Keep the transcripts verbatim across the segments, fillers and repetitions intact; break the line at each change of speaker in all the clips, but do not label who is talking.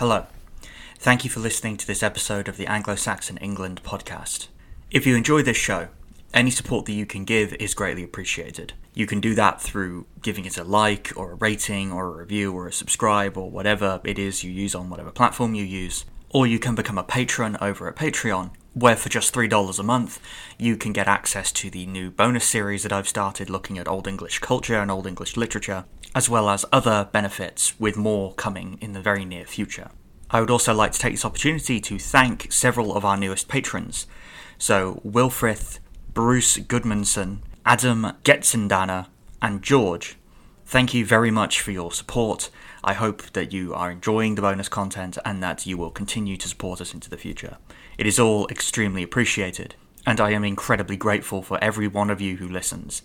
Hello. Thank you for listening to this episode of the Anglo-Saxon England podcast. If you enjoy this show, any support that you can give is greatly appreciated. You can do that through giving it a like, or a rating, or a review, or a subscribe, or whatever it is you use on whatever platform you use. Or you can become a patron over at Patreon, where for just three dollars a month, you can get access to the new bonus series that I've started looking at Old English culture and Old English literature, as well as other benefits, with more coming in the very near future. I would also like to take this opportunity to thank several of our newest patrons. So, Wilfrith, Bruce Goodmanson, Adam Getzendana, and George. Thank you very much for your support. I hope that you are enjoying the bonus content and that you will continue to support us into the future. It is all extremely appreciated, and I am incredibly grateful for every one of you who listens.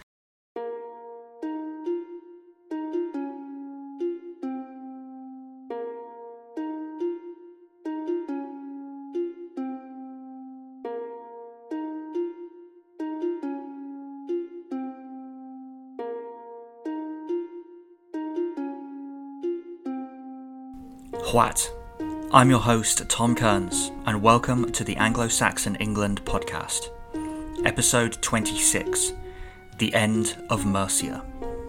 What? I'm your host, Tom Kearns, and welcome to the Anglo-Saxon England podcast, episode twenty-six, The End of Mercia.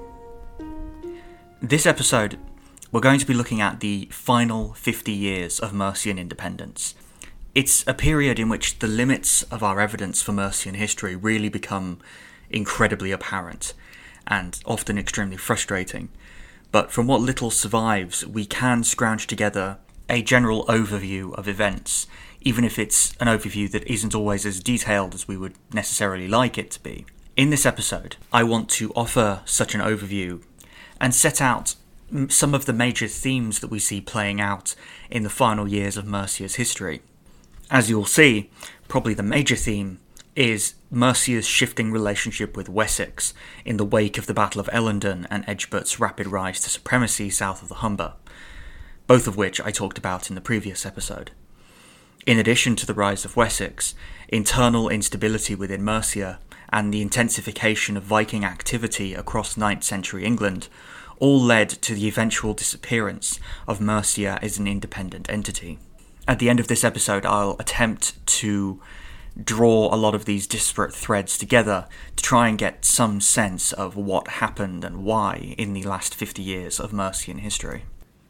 This episode, we're going to be looking at the final fifty years of Mercian independence. It's a period in which the limits of our evidence for Mercian history really become incredibly apparent, and often extremely frustrating. But from what little survives, we can scrounge together a general overview of events, even if it's an overview that isn't always as detailed as we would necessarily like it to be. In this episode, I want to offer such an overview and set out some of the major themes that we see playing out in the final years of Mercia's history. As you'll see, probably the major theme is Mercia's shifting relationship with Wessex in the wake of the Battle of Ellendun and Egbbert's rapid rise to supremacy south of the Humber, both of which I talked about in the previous episode. In addition to the rise of Wessex, internal instability within Mercia and the intensification of Viking activity across ninth century England all led to the eventual disappearance of Mercia as an independent entity. At the end of this episode, I'll attempt to draw a lot of these disparate threads together to try and get some sense of what happened and why in the last fifty years of Mercian history.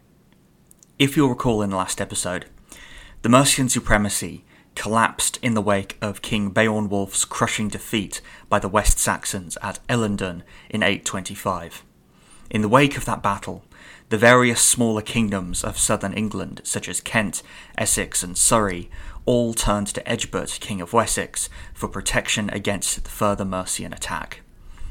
If you'll recall in the last episode, the Mercian supremacy collapsed in the wake of King Beornwulf's crushing defeat by the West Saxons at Ellendun in eight twenty-five. In the wake of that battle, the various smaller kingdoms of southern England, such as Kent, Essex and Surrey, all turned to Egbert, King of Wessex, for protection against the further Mercian attack.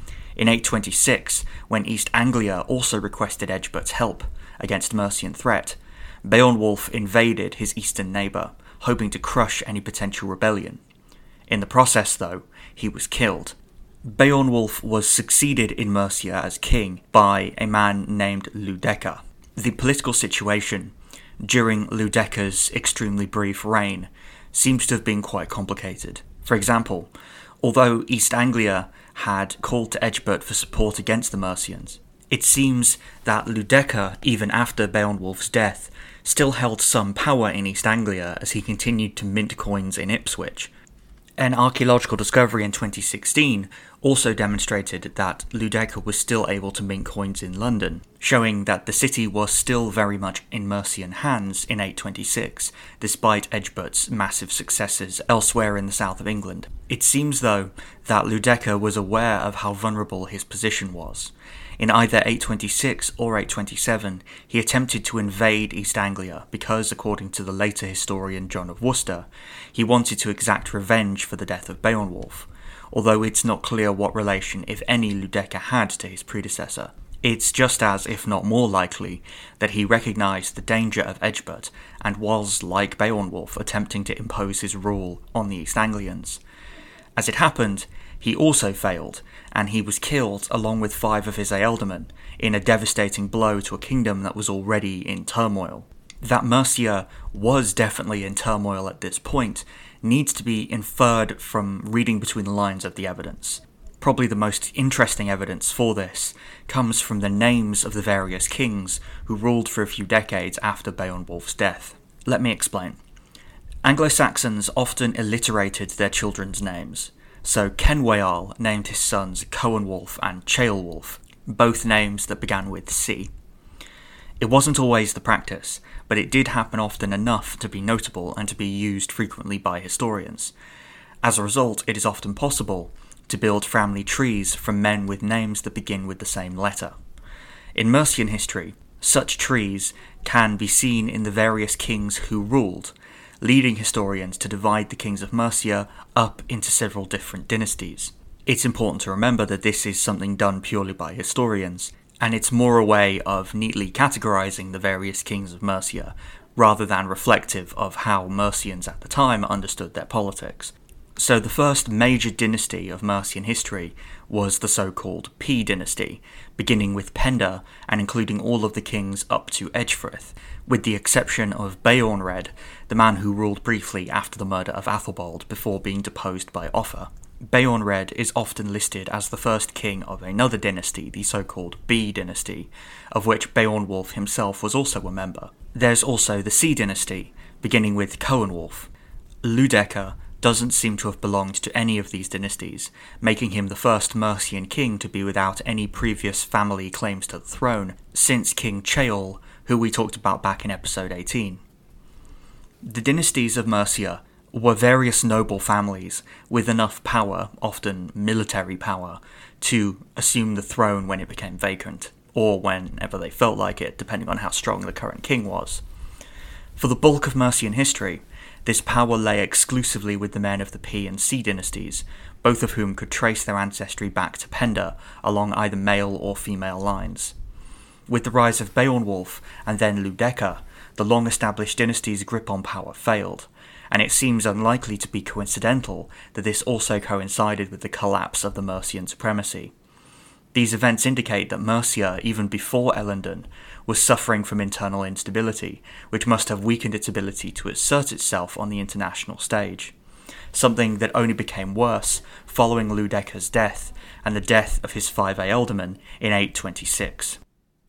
In eight twenty-six, when East Anglia also requested Egbert's help against Mercian threat, Beornwulf invaded his eastern neighbour, hoping to crush any potential rebellion. In the process, though, he was killed. Beornwulf was succeeded in Mercia as king by a man named Ludeca. The political situation during Ludeca's extremely brief reign seems to have been quite complicated. For example, although East Anglia had called to Egbert for support against the Mercians, it seems that Ludeca, even after Beornwulf's death, still held some power in East Anglia as he continued to mint coins in Ipswich. An archaeological discovery in twenty sixteen also demonstrated that Ludeca was still able to mint coins in London, showing that the city was still very much in Mercian hands in eight twenty-six, despite Egbert's massive successes elsewhere in the south of England. It seems, though, that Ludeca was aware of how vulnerable his position was. In either eight twenty-six or eight twenty-seven, he attempted to invade East Anglia because, according to the later historian John of Worcester, he wanted to exact revenge for the death of Beornwulf, although it's not clear what relation, if any, Ludeca had to his predecessor. It's just as, if not more likely, that he recognised the danger of Egbert and was, like Beornwulf, attempting to impose his rule on the East Anglians. As it happened, he also failed, and he was killed along with five of his ealdormen in a devastating blow to a kingdom that was already in turmoil. That Mercia was definitely in turmoil at this point needs to be inferred from reading between the lines of the evidence. Probably the most interesting evidence for this comes from the names of the various kings who ruled for a few decades after Beowulf's death. Let me explain. Anglo-Saxons often alliterated their children's names, so Kenweal named his sons Coenwulf and Ceolwulf, both names that began with C. It wasn't always the practice, but it did happen often enough to be notable and to be used frequently by historians. As a result, it is often possible to build family trees from men with names that begin with the same letter. In Mercian history, such trees can be seen in the various kings who ruled, leading historians to divide the kings of Mercia up into several different dynasties. It's important to remember that this is something done purely by historians, and it's more a way of neatly categorizing the various kings of Mercia, rather than reflective of how Mercians at the time understood their politics. So the first major dynasty of Mercian history was the so-called P dynasty, beginning with Penda and including all of the kings up to Edgefrith, with the exception of Beornred, the man who ruled briefly after the murder of Athelbald before being deposed by Offa. Beornred is often listed as the first king of another dynasty, the so-called B dynasty, of which Beowulf himself was also a member. There's also the C dynasty, beginning with Coenwulf. Ludeca doesn't seem to have belonged to any of these dynasties, making him the first Mercian king to be without any previous family claims to the throne, since King Ceol, who we talked about back in episode eighteen. The dynasties of Mercia were various noble families with enough power, often military power, to assume the throne when it became vacant, or whenever they felt like it, depending on how strong the current king was. For the bulk of Mercian history, this power lay exclusively with the men of the P and C dynasties, both of whom could trace their ancestry back to Penda along either male or female lines. With the rise of Beowulf and then Ludeca, the long-established dynasty's grip on power failed, and it seems unlikely to be coincidental that this also coincided with the collapse of the Mercian supremacy. These events indicate that Mercia, even before Ellendun, was suffering from internal instability, which must have weakened its ability to assert itself on the international stage, something that only became worse following Ludeca's death and the death of his five ealdormen in eight twenty-six.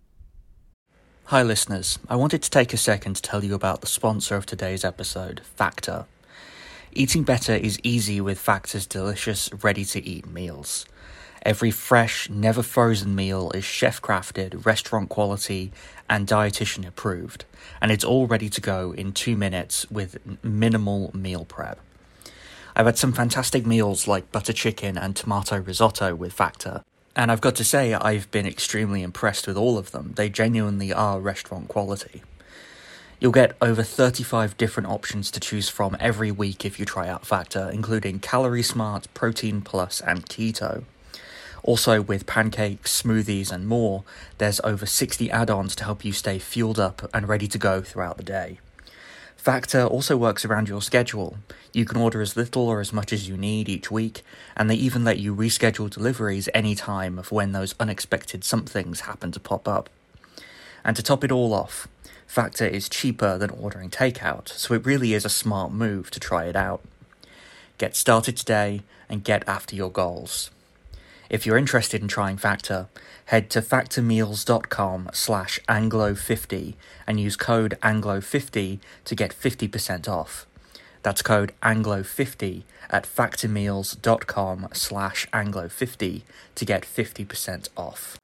Hi listeners, I wanted to take a second to tell you about the sponsor of today's episode, Factor. Eating better is easy with Factor's delicious, ready-to-eat meals. Every fresh, never frozen meal is chef-crafted, restaurant quality, and dietitian approved, and it's all ready to go in two minutes with minimal meal prep. I've had some fantastic meals like butter chicken and tomato risotto with Factor, and I've got to say I've been extremely impressed with all of them. They genuinely are restaurant quality. You'll get over thirty-five different options to choose from every week if you try out Factor, including Calorie Smart, Protein Plus, and Keto. Also, with pancakes, smoothies, and more, there's over sixty add-ons to help you stay fueled up and ready to go throughout the day. Factor also works around your schedule. You can order as little or as much as you need each week, and they even let you reschedule deliveries any time of when those unexpected somethings happen to pop up. And to top it all off, Factor is cheaper than ordering takeout, so it really is a smart move to try it out. Get started today and get after your goals. If you're interested in trying Factor, head to factormeals.com slash anglo50 and use code anglo fifty to get fifty percent off. That's code anglo fifty at factormeals.com slash anglo50 to get fifty percent off.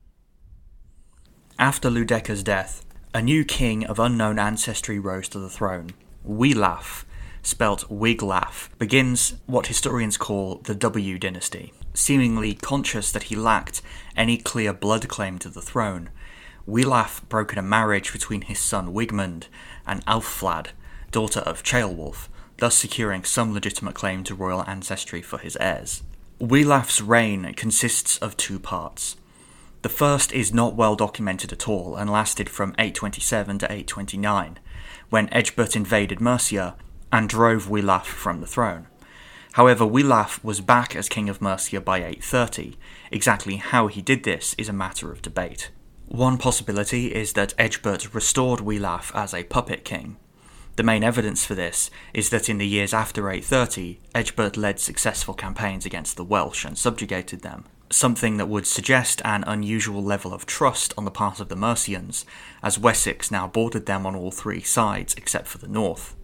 After Ludeca's death, a new king of unknown ancestry rose to the throne. Wiglaf, spelt Wiglaf, begins what historians call the W dynasty. Seemingly conscious that he lacked any clear blood claim to the throne, Wiglaf brokered a marriage between his son Wigmund and Alflad, daughter of Ceolwulf, thus securing some legitimate claim to royal ancestry for his heirs. Wiglaf's reign consists of two parts. The first is not well documented at all and lasted from eight twenty-seven to eight twenty-nine, when Ecgbert invaded Mercia and drove Wiglaf from the throne. However, Wiglaf was back as king of Mercia by eight thirty. Exactly how he did this is a matter of debate. One possibility is that Ecgbert restored Wiglaf as a puppet king. The main evidence for this is that in the years after eight thirty, Egbert led successful campaigns against the Welsh and subjugated them, something that would suggest an unusual level of trust on the part of the Mercians, as Wessex now bordered them on all three sides except for the north.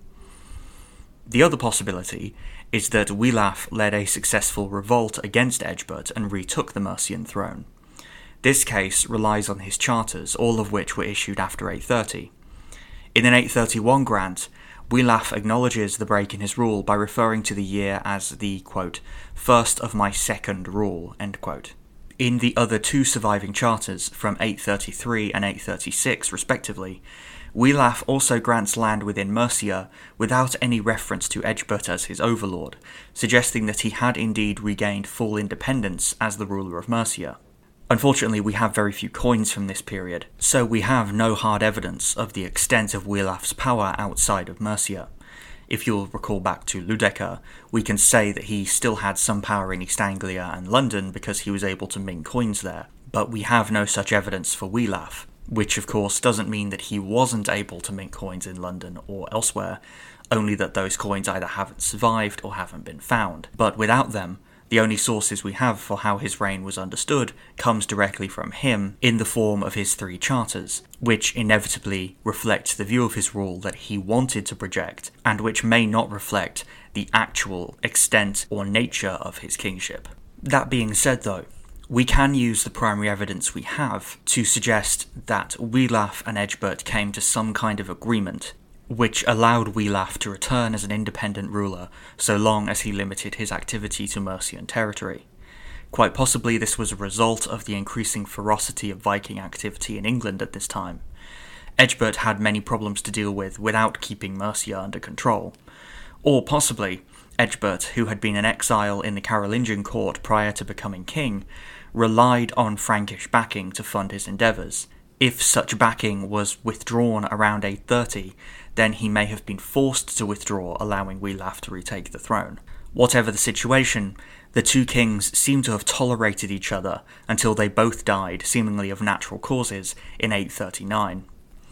The other possibility is that Wiglaf led a successful revolt against Egbert and retook the Mercian throne. This case relies on his charters, all of which were issued after eight thirty. In an eight thirty-one grant, Wiglaf acknowledges the break in his rule by referring to the year as the, quote, first of my second rule, end quote. In the other two surviving charters, from eight thirty-three and eight thirty-six respectively, Wiglaf also grants land within Mercia without any reference to Egbert as his overlord, suggesting that he had indeed regained full independence as the ruler of Mercia. Unfortunately, we have very few coins from this period, so we have no hard evidence of the extent of Wiglaf's power outside of Mercia. If you'll recall back to Ludeker, we can say that he still had some power in East Anglia and London because he was able to mint coins there, but we have no such evidence for Wiglaf, which of course doesn't mean that he wasn't able to mint coins in London or elsewhere, only that those coins either haven't survived or haven't been found. But without them, the only sources we have for how his reign was understood comes directly from him in the form of his three charters, which inevitably reflect the view of his rule that he wanted to project, and which may not reflect the actual extent or nature of his kingship. That being said though, we can use the primary evidence we have to suggest that Wiglaf and Egbert came to some kind of agreement which allowed Wiglaf to return as an independent ruler so long as he limited his activity to Mercian territory. Quite possibly this was a result of the increasing ferocity of Viking activity in England at this time. Egbert had many problems to deal with without keeping Mercia under control. Or possibly, Egbert, who had been in exile in the Carolingian court prior to becoming king, relied on Frankish backing to fund his endeavours. If such backing was withdrawn around eight thirty, then he may have been forced to withdraw, allowing Wiglaf to retake the throne. Whatever the situation, the two kings seem to have tolerated each other until they both died, seemingly of natural causes, in eight thirty-nine.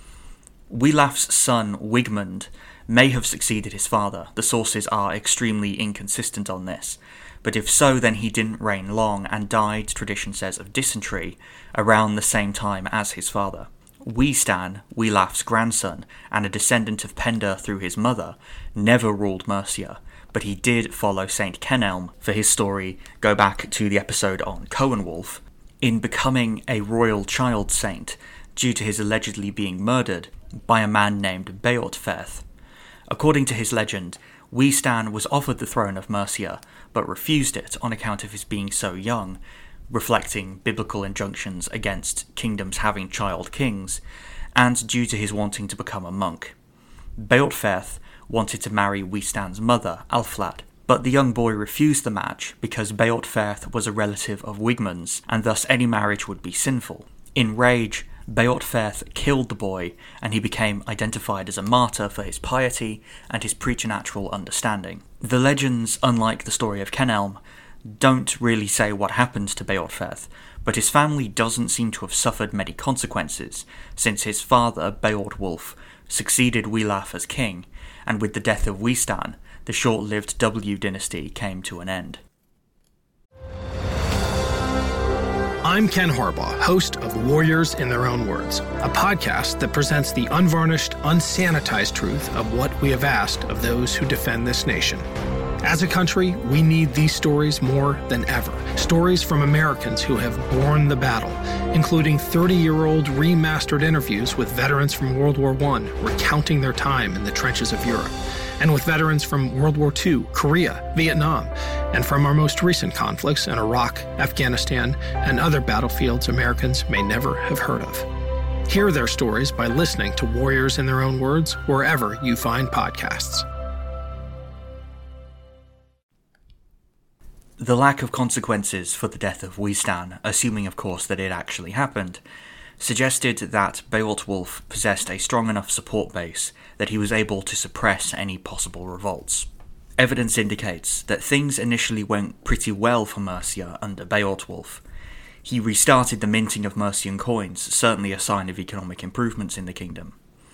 Wiglaf's son, Wigmund, may have succeeded his father. The sources are extremely inconsistent on this, but if so, then he didn't reign long and died, tradition says, of dysentery, around the same time as his father. Weohstan, Wiglaf's grandson, and a descendant of Penda through his mother, never ruled Mercia, but he did follow Saint Kenelm for his story, go back to the episode on Coenwulf, in becoming a royal child saint due to his allegedly being murdered by a man named Beorhtferth. According to his legend, Weohstan was offered the throne of Mercia, but refused it on account of his being so young, reflecting biblical injunctions against kingdoms having child kings, and due to his wanting to become a monk. Beorhtferth wanted to marry Weohstan's mother, Alflad, but the young boy refused the match because Beorhtferth was a relative of Wigmund's, and thus any marriage would be sinful. In rage, Beorhtferth killed the boy, and he became identified as a martyr for his piety and his preternatural understanding. The legends, unlike the story of Kenelm, don't really say what happened to Beorhtferth, but his family doesn't seem to have suffered many consequences, since his father, Beorhtwulf, succeeded Wiglaf as king, and with the death of Weohstan, the short-lived W dynasty came to an end.
I'm Ken Harbaugh, host of Warriors in Their Own Words, a podcast that presents the unvarnished, unsanitized truth of what we have asked of those who defend this nation. As a country, we need these stories more than ever. Stories from Americans who have borne the battle, including thirty-year-old remastered interviews with veterans from World War One recounting their time in the trenches of Europe, and with veterans from World War Two, Korea, Vietnam, and from our most recent conflicts in Iraq, Afghanistan, and other battlefields Americans may never have heard of. Hear their stories by listening to Warriors in Their Own Words wherever you find podcasts.
The lack of consequences for the death of Weohstan, assuming of course that it actually happened, suggested that Beorhtwulf possessed a strong enough support base that he was able to suppress any possible revolts. Evidence indicates that things initially went pretty well for Mercia under Beorhtwulf. He restarted the minting of Mercian coins, certainly a sign of economic improvements in the kingdom.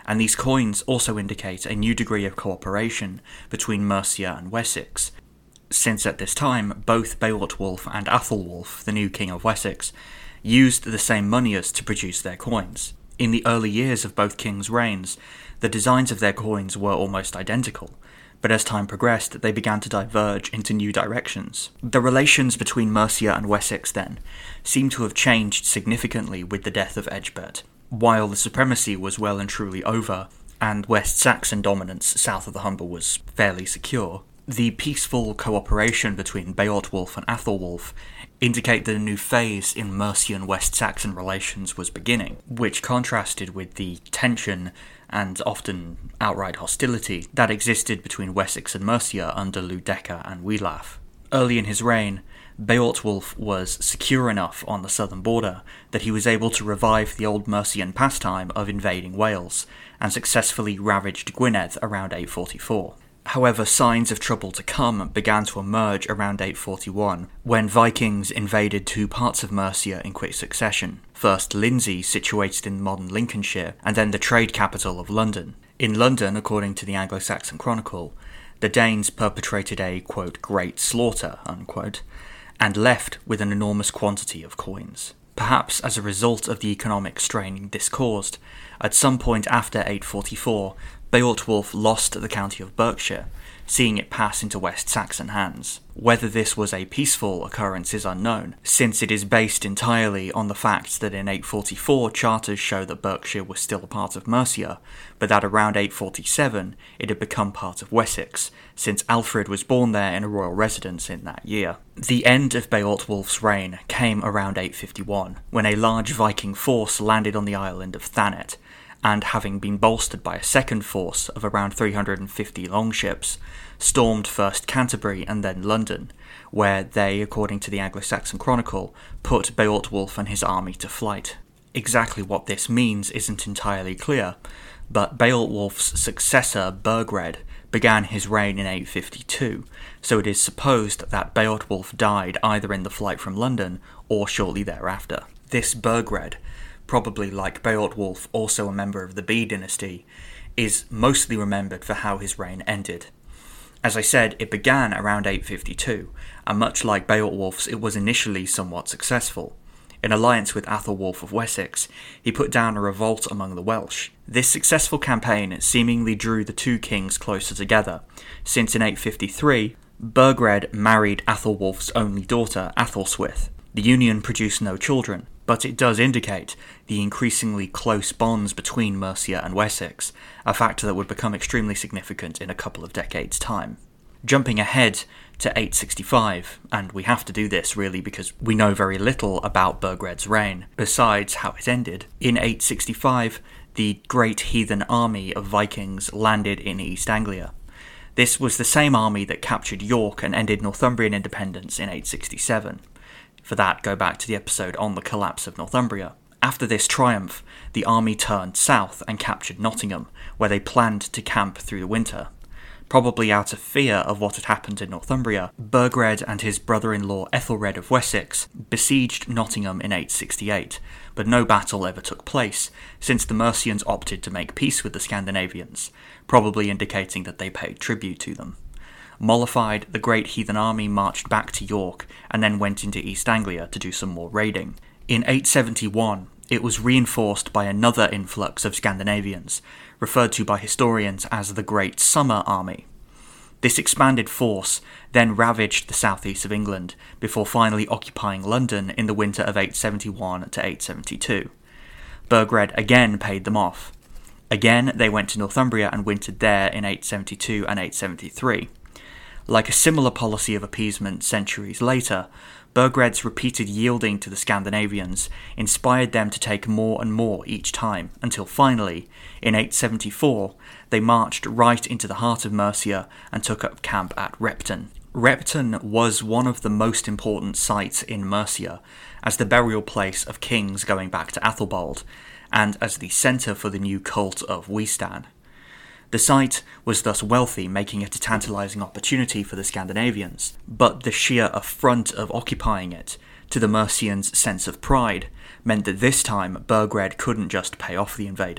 and these coins also indicate a new degree of cooperation between Mercia and Wessex, since at this time both Beorhtwulf and Athelwulf, the new king of Wessex, used the same moneyers to produce their coins. In the early years of both kings' reigns, the designs of their coins were almost identical, but as time progressed, they began to diverge into new directions. The relations between Mercia and Wessex, then, seem to have changed significantly with the death of Egbert. While the supremacy was well and truly over, and West Saxon dominance south of the Humber was fairly secure, the peaceful cooperation between Beorhtwulf and Athelwulf indicate that a new phase in Mercian West Saxon relations was beginning, which contrasted with the tension and often outright hostility that existed between Wessex and Mercia under Ludeca and Wiglaf. Early in his reign, Beorhtwulf was secure enough on the southern border that he was able to revive the old Mercian pastime of invading Wales, and successfully ravaged Gwynedd around eight forty-four. However, signs of trouble to come began to emerge around eight forty-one, when Vikings invaded two parts of Mercia in quick succession. First Lindsey, situated in modern Lincolnshire, and then the trade capital of London. In London, according to the Anglo-Saxon Chronicle, the Danes perpetrated a, quote, great slaughter, unquote, and left with an enormous quantity of coins. Perhaps as a result of the economic strain this caused, at some point after eight forty-four, Beorhtwulf lost the county of Berkshire, seeing it pass into West Saxon hands. Whether this was a peaceful occurrence is unknown, since it is based entirely on the fact that in eight forty-four charters show that Berkshire was still a part of Mercia, but that around eight forty-seven it had become part of Wessex, since Alfred was born there in a royal residence in that year. The end of Beorhtwulf's reign came around eight fifty-one, when a large Viking force landed on the island of Thanet, and having been bolstered by a second force of around three hundred fifty longships, stormed first Canterbury and then London, where they, according to the Anglo-Saxon Chronicle, put Beorhtwulf and his army to flight. Exactly what this means isn't entirely clear, but Beorhtwulf's successor, Burgred, began his reign in eight fifty-two, so it is supposed that Beorhtwulf died either in the flight from London or shortly thereafter. This Burgred, probably like Beorhtwulf also a member of the Bede dynasty, is mostly remembered for how his reign ended. As I said, it began around eight fifty-two, and much like Beorhtwulf's, it was initially somewhat successful. In alliance with Athelwulf of Wessex, he put down a revolt among the Welsh. This successful campaign seemingly drew the two kings closer together, since in eight fifty-three, Burgred married Athelwulf's only daughter, Athelstwith. The union produced no children, but it does indicate the increasingly close bonds between Mercia and Wessex, a factor that would become extremely significant in a couple of decades' time. Jumping ahead to eight sixty-five, and we have to do this really because we know very little about Burgred's reign, besides how it ended. In eight sixty-five, the great heathen army of Vikings landed in East Anglia. This was the same army that captured York and ended Northumbrian independence in eight sixty-seven. For that, go back to the episode on the collapse of Northumbria. After this triumph, the army turned south and captured Nottingham, where they planned to camp through the winter. Probably out of fear of what had happened in Northumbria, Burgred and his brother-in-law Ethelred of Wessex besieged Nottingham in eight sixty-eight, but no battle ever took place, since the Mercians opted to make peace with the Scandinavians, probably indicating that they paid tribute to them. Mollified, the great heathen army marched back to York and then went into East Anglia to do some more raiding. In eight seventy-one, it was reinforced by another influx of Scandinavians, referred to by historians as the Great Summer Army. This expanded force then ravaged the southeast of England, before finally occupying London in the winter of eight seventy-one to eight seventy-two. Burgred again paid them off. Again, they went to Northumbria and wintered there in eight seventy-two and eight seventy-three. Like a similar policy of appeasement centuries later, Burgred's repeated yielding to the Scandinavians inspired them to take more and more each time, until finally, in eight seventy-four, they marched right into the heart of Mercia and took up camp at Repton. Repton was one of the most important sites in Mercia, as the burial place of kings going back to Athelbald, and as the centre for the new cult of Weistan. The site was thus wealthy, making it a tantalising opportunity for the Scandinavians, but the sheer affront of occupying it, to the Mercians' sense of pride, meant that this time Burgred couldn't just pay off the invaders.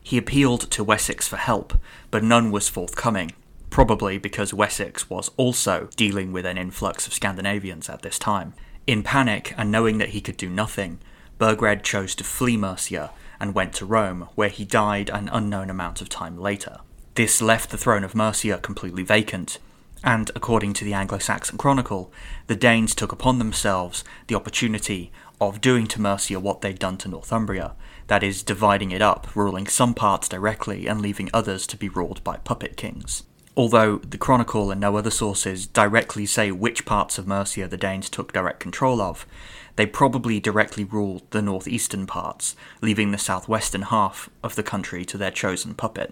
He appealed to Wessex for help, but none was forthcoming, probably because Wessex was also dealing with an influx of Scandinavians at this time. In panic, and knowing that he could do nothing, Burgred chose to flee Mercia and went to Rome, where he died an unknown amount of time later. This left the throne of Mercia completely vacant, and according to the Anglo-Saxon Chronicle, the Danes took upon themselves the opportunity of doing to Mercia what they'd done to Northumbria, that is, dividing it up, ruling some parts directly and leaving others to be ruled by puppet kings. Although the Chronicle and no other sources directly say which parts of Mercia the Danes took direct control of, they probably directly ruled the northeastern parts, leaving the southwestern half of the country to their chosen puppet.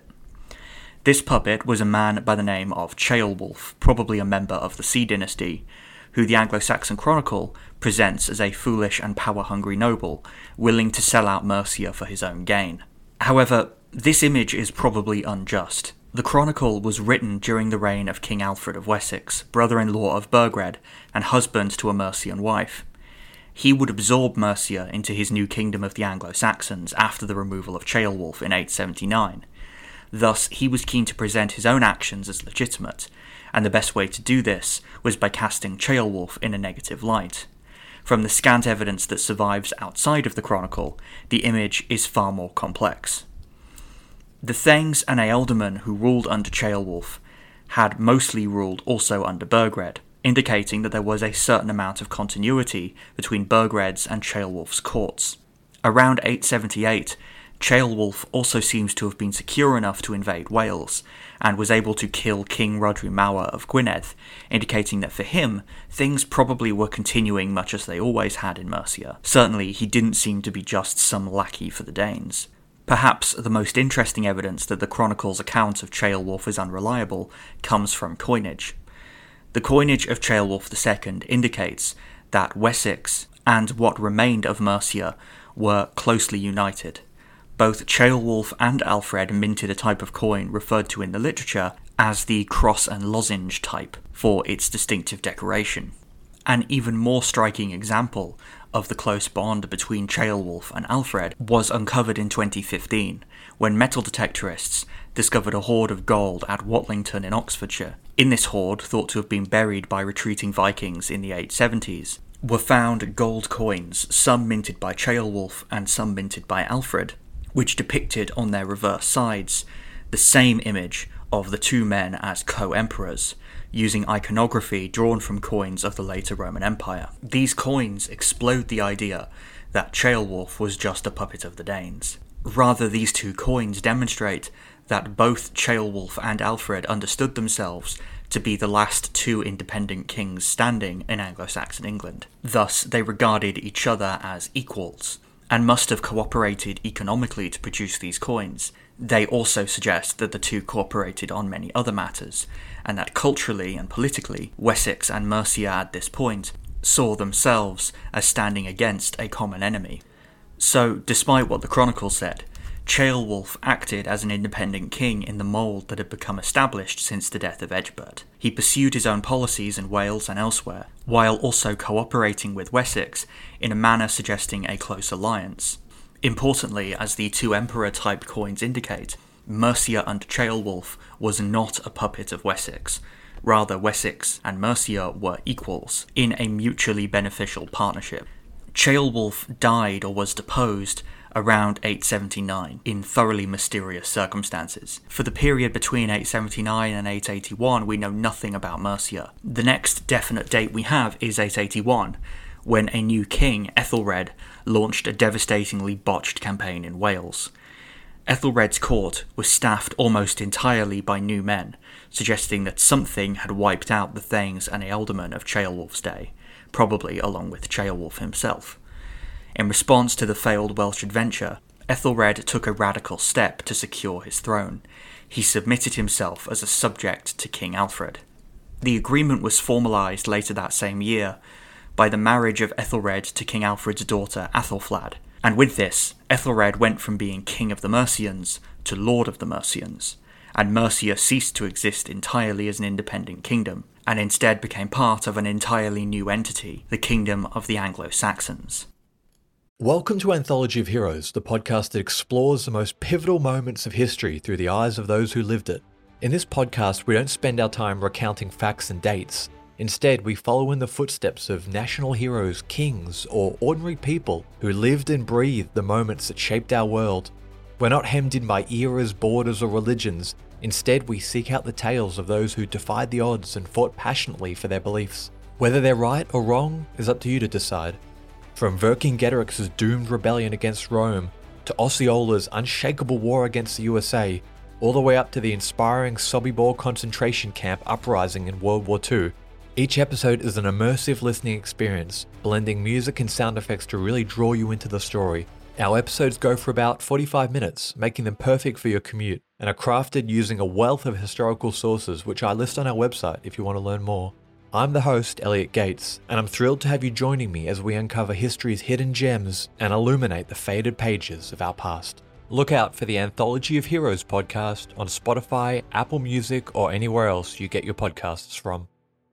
This puppet was a man by the name of Ceolwulf, probably a member of the Sea Dynasty, who the Anglo-Saxon Chronicle presents as a foolish and power-hungry noble, willing to sell out Mercia for his own gain. However, this image is probably unjust. The Chronicle was written during the reign of King Alfred of Wessex, brother-in-law of Burgred, and husband to a Mercian wife. He would absorb Mercia into his new kingdom of the Anglo-Saxons after the removal of Ceolwulf in eight seventy-nine. Thus, he was keen to present his own actions as legitimate, and the best way to do this was by casting Ceolwulf in a negative light. From the scant evidence that survives outside of the Chronicle, the image is far more complex. The Thanes and Ealdormen who ruled under Ceolwulf had mostly ruled also under Burgred, indicating that there was a certain amount of continuity between Burgred's and Ceolwulf's courts. Around eight seventy-eight, Ceolwulf also seems to have been secure enough to invade Wales, and was able to kill King Rhodri Mawr of Gwynedd, indicating that for him, things probably were continuing much as they always had in Mercia. Certainly, he didn't seem to be just some lackey for the Danes. Perhaps the most interesting evidence that the Chronicle's account of Ceolwulf is unreliable comes from coinage. The coinage of Ceolwulf the Second indicates that Wessex and what remained of Mercia were closely united. Both Ceolwulf and Alfred minted a type of coin referred to in the literature as the cross and lozenge type for its distinctive decoration. An even more striking example of the close bond between Ceolwulf and Alfred was uncovered in twenty fifteen, when metal detectorists discovered a hoard of gold at Watlington in Oxfordshire. In this hoard, thought to have been buried by retreating Vikings in the eight seventies, were found gold coins, some minted by Ceolwulf and some minted by Alfred, which depicted on their reverse sides the same image of the two men as co-emperors, using iconography drawn from coins of the later Roman Empire. These coins explode the idea that Ceolwulf was just a puppet of the Danes. Rather, these two coins demonstrate that both Ceolwulf and Alfred understood themselves to be the last two independent kings standing in Anglo-Saxon England. Thus, they regarded each other as equals, and must have cooperated economically to produce these coins. They also suggest that the two cooperated on many other matters, and that culturally and politically, Wessex and Mercia at this point saw themselves as standing against a common enemy. So, despite what the Chronicle said, Ceolwulf acted as an independent king in the mould that had become established since the death of Egbert. He pursued his own policies in Wales and elsewhere, while also cooperating with Wessex in a manner suggesting a close alliance. Importantly, as the two emperor-type coins indicate, Mercia under Ceolwulf was not a puppet of Wessex. Rather, Wessex and Mercia were equals, in a mutually beneficial partnership. Ceolwulf died or was deposed around eight seventy-nine, in thoroughly mysterious circumstances. For the period between eight seventy-nine and eight eighty-one, we know nothing about Mercia. The next definite date we have is eight eighty-one, when a new king, Ethelred, launched a devastatingly botched campaign in Wales. Ethelred's court was staffed almost entirely by new men, suggesting that something had wiped out the Thanes and Ealdormen of Ceolwulf's day, probably along with Ceolwulf himself. In response to the failed Welsh adventure, Ethelred took a radical step to secure his throne. He submitted himself as a subject to King Alfred. The agreement was formalised later that same year by the marriage of Ethelred to King Alfred's daughter Athelflaed, and with this, Ethelred went from being king of the Mercians to lord of the Mercians, and Mercia ceased to exist entirely as an independent kingdom, and instead became part of an entirely new entity, the kingdom of the Anglo-Saxons.
Welcome to Anthology of Heroes, the podcast that explores the most pivotal moments of history through the eyes of those who lived it. In this podcast, we don't spend our time recounting facts and dates. Instead, we follow in the footsteps of national heroes, kings, or ordinary people who lived and breathed the moments that shaped our world. We're not hemmed in by eras, borders, or religions. Instead, we seek out the tales of those who defied the odds and fought passionately for their beliefs. Whether they're right or wrong is up to you to decide. From Vercingetorix's doomed rebellion against Rome, to Osceola's unshakable war against the U S A, all the way up to the inspiring Sobibor concentration camp uprising in World War Two, each episode is an immersive listening experience, blending music and sound effects to really draw you into the story. Our episodes go for about forty-five minutes, making them perfect for your commute, and are crafted using a wealth of historical sources which I list on our website if you want to learn more. I'm the host, Elliot Gates, and I'm thrilled to have you joining me as we uncover history's hidden gems and illuminate the faded pages of our past. Look out for the Anthology of Heroes podcast on Spotify, Apple Music, or anywhere else you get your podcasts from.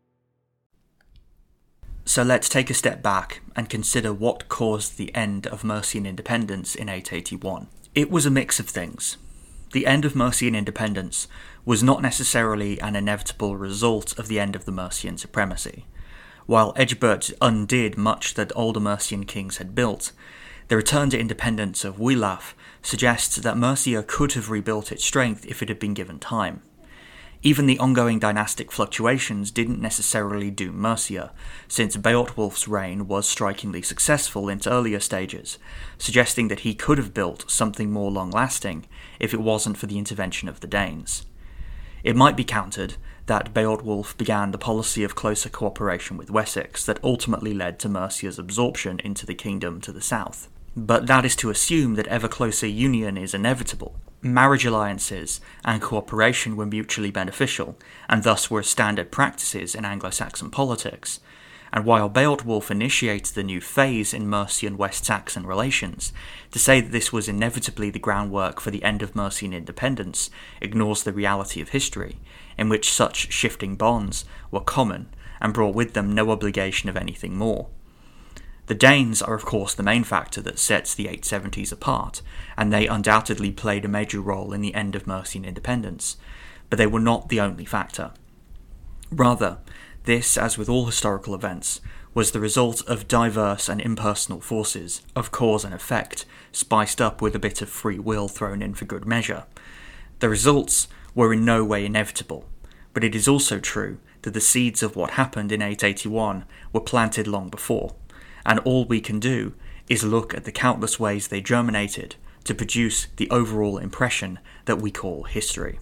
So let's take a step back and consider what caused the end of Mercian independence in eight eighty-one. It was a mix of things. The end of Mercian independence was not necessarily an inevitable result of the end of the Mercian supremacy. While Egbert undid much that older Mercian kings had built, the return to independence of Wiglaf suggests that Mercia could have rebuilt its strength if it had been given time. Even the ongoing dynastic fluctuations didn't necessarily doom Mercia, since Beowulf's reign was strikingly successful in its earlier stages, suggesting that he could have built something more long-lasting if it wasn't for the intervention of the Danes. It might be countered that Beowulf began the policy of closer cooperation with Wessex that ultimately led to Mercia's absorption into the kingdom to the south. But that is to assume that ever closer union is inevitable. Marriage alliances and cooperation were mutually beneficial, and thus were standard practices in Anglo-Saxon politics. And while Beowulf initiated the new phase in Mercian West Saxon relations, to say that this was inevitably the groundwork for the end of Mercian independence ignores the reality of history, in which such shifting bonds were common and brought with them no obligation of anything more. The Danes are of course the main factor that sets the eight seventies apart, and they undoubtedly played a major role in the end of Mercian independence, but they were not the only factor. Rather, this, as with all historical events, was the result of diverse and impersonal forces, of cause and effect, spiced up with a bit of free will thrown in for good measure. The results were in no way inevitable, but it is also true that the seeds of what happened in eight eighty-one were planted long before, and all we can do is look at the countless ways they germinated to produce the overall impression that we call history.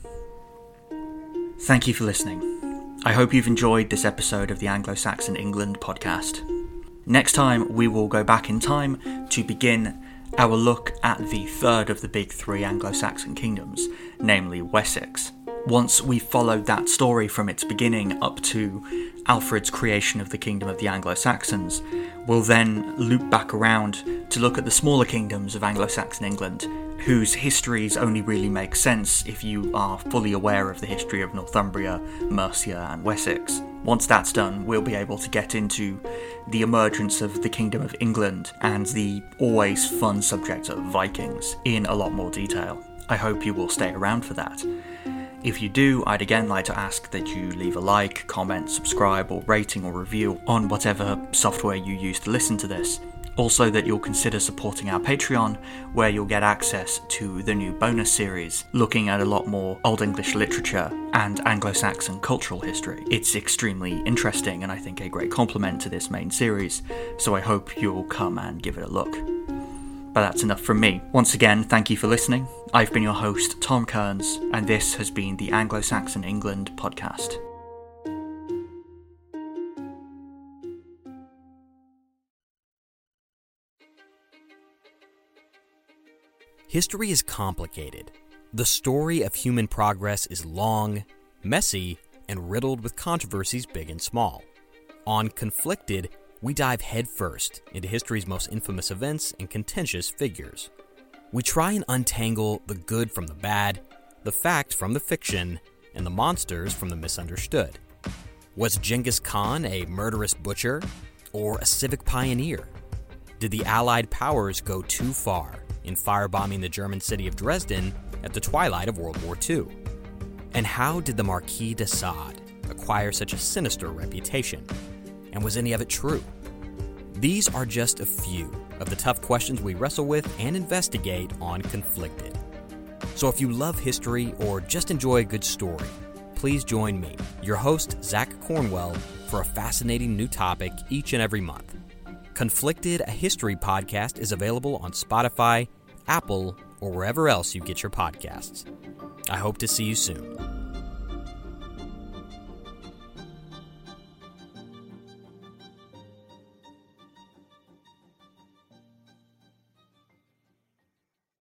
Thank you for listening. I hope you've enjoyed this episode of the Anglo-Saxon England podcast. Next time, we will go back in time to begin our look at the third of the big three Anglo-Saxon kingdoms, namely Wessex. Once we've followed that story from its beginning up to Alfred's creation of the Kingdom of the Anglo-Saxons, we'll then loop back around to look at the smaller kingdoms of Anglo-Saxon England, whose histories only really make sense if you are fully aware of the history of Northumbria, Mercia and Wessex. Once that's done, we'll be able to get into the emergence of the Kingdom of England and the always fun subject of Vikings in a lot more detail. I hope you will stay around for that. If you do, I'd again like to ask that you leave a like, comment, subscribe, or rating or review on whatever software you use to listen to this. Also that you'll consider supporting our Patreon, where you'll get access to the new bonus series looking at a lot more Old English literature and Anglo-Saxon cultural history. It's extremely interesting and I think a great complement to this main series, so I hope you'll come and give it a look. But that's enough from me. Once again, thank you for listening. I've been your host, Tom Kearns, and this has been the Anglo-Saxon England podcast.
History is complicated. The story of human progress is long, messy, and riddled with controversies big and small. On Conflicted, we dive headfirst into history's most infamous events and contentious figures. We try and untangle the good from the bad, the fact from the fiction, and the monsters from the misunderstood. Was Genghis Khan a murderous butcher or a civic pioneer? Did the Allied powers go too far in firebombing the German city of Dresden at the twilight of World War Two? And how did the Marquis de Sade acquire such a sinister reputation? And was any of it true? These are just a few of the tough questions we wrestle with and investigate on Conflicted. So if you love history or just enjoy a good story, please join me, your host, Zach Cornwell, for a fascinating new topic each and every month. Conflicted, a history podcast, is available on Spotify, Apple, or wherever else you get your podcasts. I hope to see you soon.